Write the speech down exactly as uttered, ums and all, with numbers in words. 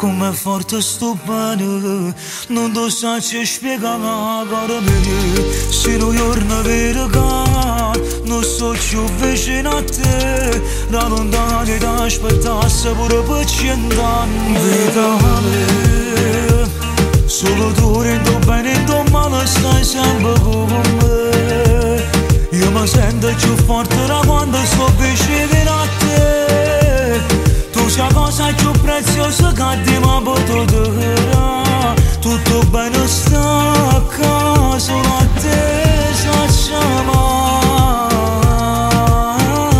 Com'è forte sto bene, non lo so se spiegare cara mia. Se non giorno vero che non sto più vicino a te, da lontano ti aspettasse pure per cent'anni. Vedale, solo tu rendo bene e tu male stai sempre con me. Io mi sento più forte da quando sto vicino a te. Tu sei la cosa più preziosa che ti mi ha potuto